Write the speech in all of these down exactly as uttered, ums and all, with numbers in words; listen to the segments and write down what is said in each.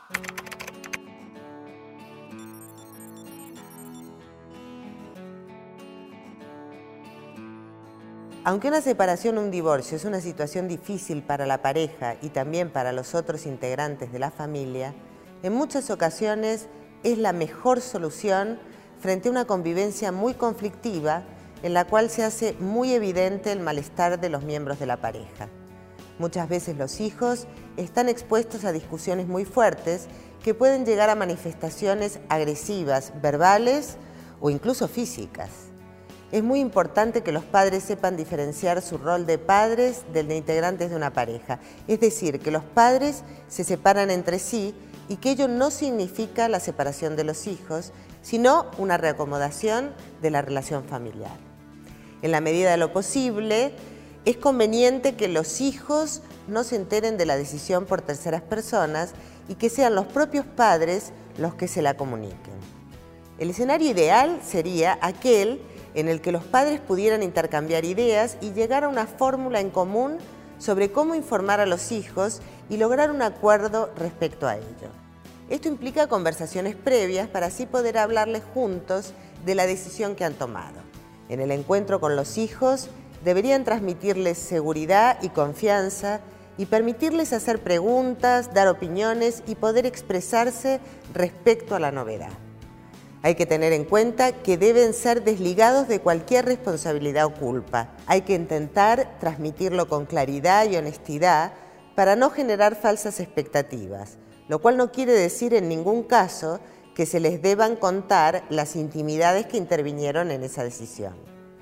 Aunque una separación o un divorcio es una situación difícil para la pareja y también para los otros integrantes de la familia, en muchas ocasiones es la mejor solución frente a una convivencia muy conflictiva en la cual se hace muy evidente el malestar de los miembros de la pareja. Muchas veces los hijos están expuestos a discusiones muy fuertes que pueden llegar a manifestaciones agresivas, verbales o incluso físicas. Es muy importante que los padres sepan diferenciar su rol de padres del de integrantes de una pareja. Es decir, que los padres se separan entre sí y que ello no significa la separación de los hijos, sino una reacomodación de la relación familiar. En la medida de lo posible, es conveniente que los hijos no se enteren de la decisión por terceras personas y que sean los propios padres los que se la comuniquen. El escenario ideal sería aquel en el que los padres pudieran intercambiar ideas y llegar a una fórmula en común sobre cómo informar a los hijos y lograr un acuerdo respecto a ello. Esto implica conversaciones previas para así poder hablarles juntos de la decisión que han tomado. En el encuentro con los hijos deberían transmitirles seguridad y confianza y permitirles hacer preguntas, dar opiniones y poder expresarse respecto a la novedad. Hay que tener en cuenta que deben ser desligados de cualquier responsabilidad o culpa. Hay que intentar transmitirlo con claridad y honestidad para no generar falsas expectativas, lo cual no quiere decir en ningún caso que se les deban contar las intimidades que intervinieron en esa decisión.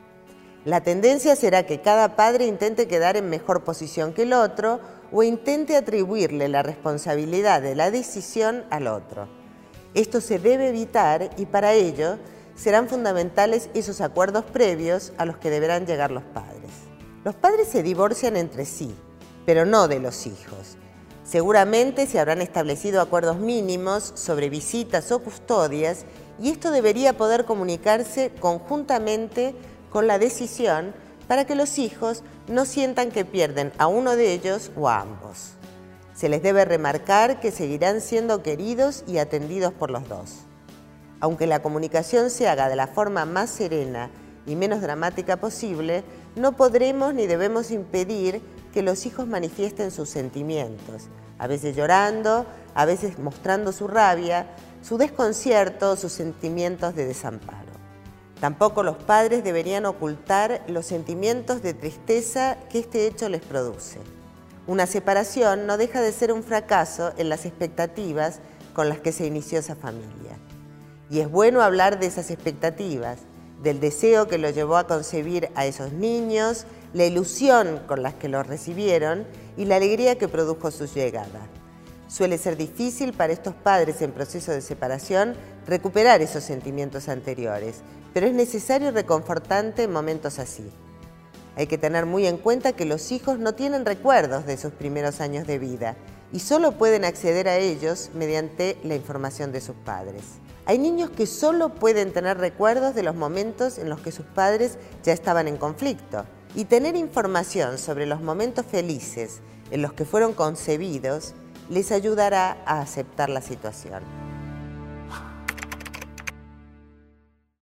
La tendencia será que cada padre intente quedar en mejor posición que el otro o intente atribuirle la responsabilidad de la decisión al otro. Esto se debe evitar y para ello serán fundamentales esos acuerdos previos a los que deberán llegar los padres. Los padres se divorcian entre sí, pero no de los hijos. Seguramente se habrán establecido acuerdos mínimos sobre visitas o custodias y esto debería poder comunicarse conjuntamente con la decisión para que los hijos no sientan que pierden a uno de ellos o a ambos. Se les debe remarcar que seguirán siendo queridos y atendidos por los dos. Aunque la comunicación se haga de la forma más serena y menos dramática posible, no podremos ni debemos impedir que los hijos manifiesten sus sentimientos, a veces llorando, a veces mostrando su rabia, su desconcierto, sus sentimientos de desamparo. Tampoco los padres deberían ocultar los sentimientos de tristeza que este hecho les produce. Una separación no deja de ser un fracaso en las expectativas con las que se inició esa familia. Y es bueno hablar de esas expectativas, del deseo que los llevó a concebir a esos niños, la ilusión con la que los recibieron y la alegría que produjo su llegada. Suele ser difícil para estos padres en proceso de separación recuperar esos sentimientos anteriores, pero es necesario y reconfortante en momentos así. Hay que tener muy en cuenta que los hijos no tienen recuerdos de sus primeros años de vida y solo pueden acceder a ellos mediante la información de sus padres. Hay niños que solo pueden tener recuerdos de los momentos en los que sus padres ya estaban en conflicto y tener información sobre los momentos felices en los que fueron concebidos les ayudará a aceptar la situación.